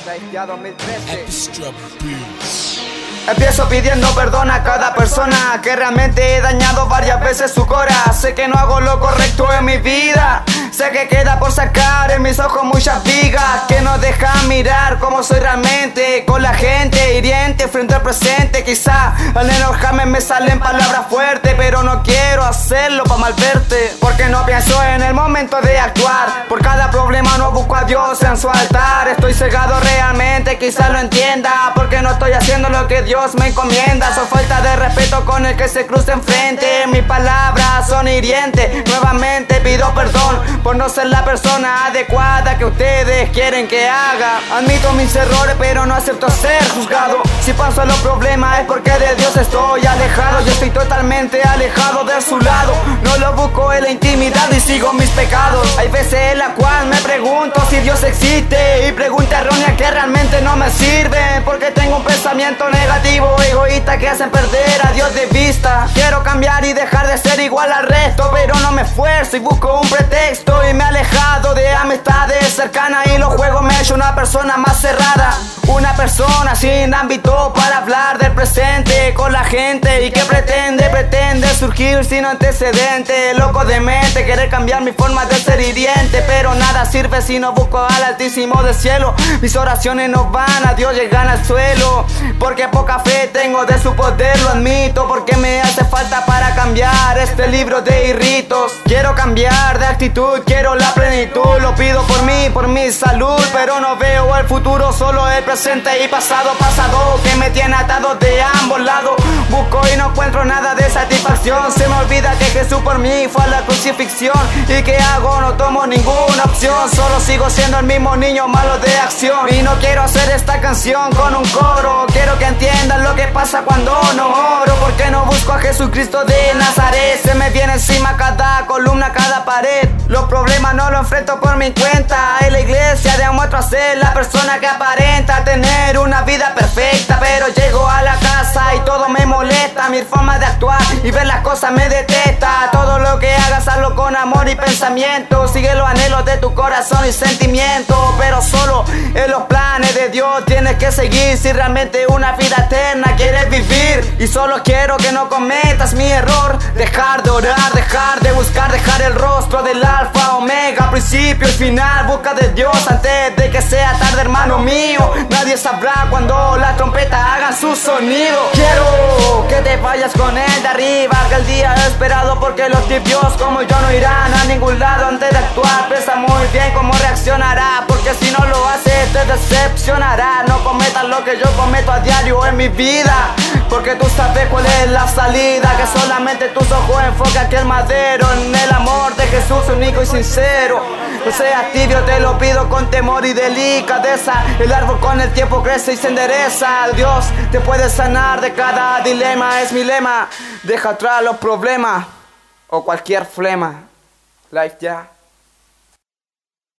Life ya 2013. Empiezo pidiendo perdón a cada persona que realmente he dañado varias veces su cora. Sé que no hago lo correcto en mi vida. Sé que queda por sacar en mis ojos muchas vigas que no dejan mirar cómo soy realmente con la gente, hiriente frente al presente. Quizá al enojarme me salen palabras fuertes, pero no quiero hacerlo para mal verte, porque no pienso en el momento de actuar. Por cada problema no busco a Dios en su altar. Estoy cegado realmente, quizá lo entienda, porque no estoy haciendo lo que Dios me encomienda. Soy falta de respeto con el que se cruza enfrente. Mis palabras son hirientes. Nuevamente pido perdón por no ser la persona adecuada que ustedes quieren que haga. Admito mis errores, pero no acepto ser juzgado. Si paso los problemas es porque de Dios estoy alejado. Yo estoy totalmente alejado de su lado. No lo busco en la intimidad y sigo mis pecados. Hay veces en la cual me pregunto si Dios existe, y pregunta errónea que realmente no me sirve, porque tengo un pensamiento negativo, egoísta, que hacen perder a Dios de vista. Quiero cambiar y dejar de ser igual al resto, pero no me esfuerzo y busco un pretexto, y me he alejado de amistades cercanas, y los juegos me he hecho una persona más cerrada. Una persona sin ámbito para hablar del presente con la gente, y que pretende surgir sin antecedentes. Loco de mente, querer cambiar mi forma de ser hiriente, pero nada sirve si no busco al Altísimo del cielo. Mis oraciones no van a Dios, llegan al suelo, porque poca fe tengo de su poder, lo admito, porque me hace falta para cambiar este libro de irritos. Quiero cambiar de actitud, quiero la plenitud, lo pido por mí, por mi salud, pero no veo el futuro, solo el presente y pasado que me tiene atado de ambos lados. Busco y no encuentro nada de satisfacción. Se me olvida que Jesús por mí fue a la crucifixión, y que hago, no tomo ninguna opción, solo sigo siendo el mismo niño malo de acción. Y no quiero hacer esta canción con un coro, quiero que entiendan lo que pasa cuando no oro, porque no busco a Jesucristo de Nazaret. Se me viene encima cada columna, cada pared. Los problemas no los enfrento por mi cuenta. En la iglesia demuestro ser la persona que aparenta tener una vida perfecta, pero llego a la casa y todo me molesta. Mi forma de actuar y ver las cosas me detesta. Todo lo que hagas, hazlo con amor y pensamiento. Sigue los anhelos de tu corazón y sentimiento, pero solo en los planes de Dios tienes que seguir si realmente una vida eterna quieres vivir. Y solo quiero que no cometas mi error, dejar de orar, dejar de buscar, dejar el rostro del alfa, omega, principio y final. Busca de Dios antes de que sea tarde, hermano mío. Nadie sabrá cuando la trompeta haga su sonido. Quiero que te vayas con él de arriba, que el día esperado, porque los tibios como yo no irán a ningún lado antes de actuar. Piensa muy bien cómo reaccionará, porque si no lo haces te decepcionará. No cometas lo que yo cometo a diario en mi vida, porque tú sabes cuál es la salida, que solamente tus ojos enfocan aquel madero en el amor de Jesús único y sincero. No seas tibio, te lo pido con temor y delicadeza. El árbol con el tiempo crece y se endereza. Dios te puede sanar de cada dilema, es mi lema. Deja atrás los problemas o cualquier flema. Life ya.